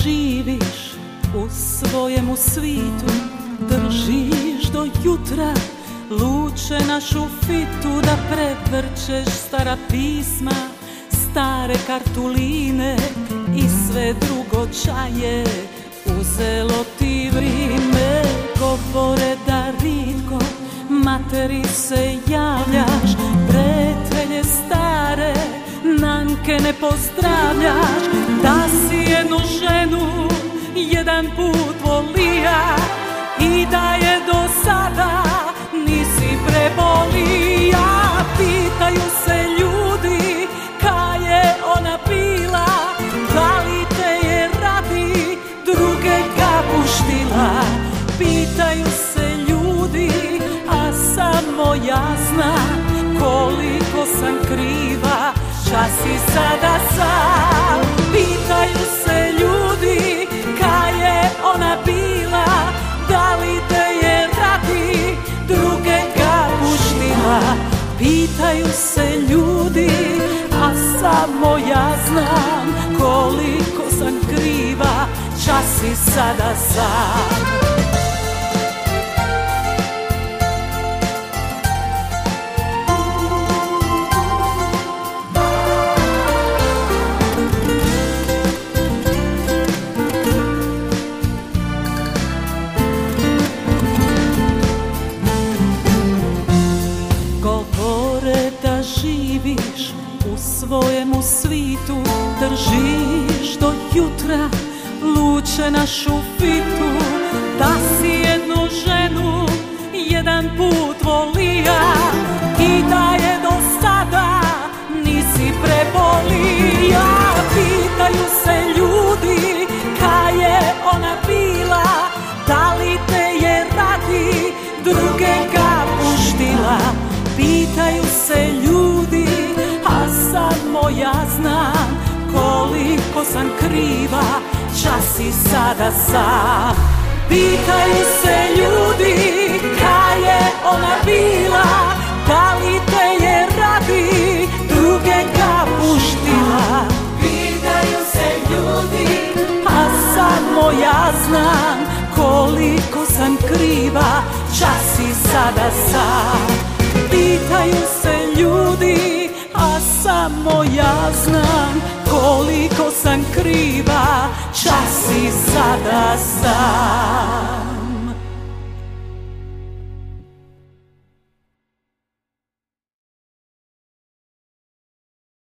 živiš u svojemu svitu, držiš do jutra luče našu fitu, da prevrćeš stara pisma, stare kartuline i sve drugo čaje, uzelo ti vrime. Govore da ritko materi se javljaš, prijatelje stare nanke ne pozdravljaš, da si jednu ženu jedan put volija i da je do sada nisi prebolija. Pitaju se ljudi ka je ona bila, da li te je radi druge ga puštila. Pitaju se ljudi, a samo ja znam koliko sam kriva, čas si sada sam. Pitaju se ljudi ka je ona bila, da li te je radi druge ga puštila. Pitaju se ljudi, a samo ja znam koliko sam kriva, čas si sada sam. Živiš u svojemu svitu, držiš do jutra luče našu fitu, da si jednu ženu jedan put volija i da je do sada nisi prebolija. Pitaju se ljudi ka je ona bila, da li te je radi druge ga puštila. Pitaju se ljudi, a samo ja znam koliko sam kriva, čas si sada sam. Pitaju se ljudi, ka je ona bila, da li te je radi druge ga puštila. Pitaju se ljudi, a samo ja znam koliko sam kriva, čas si sada sam. Pitaju se ljudi, a samo ja znam koliko sam kriva, čas si sada sam.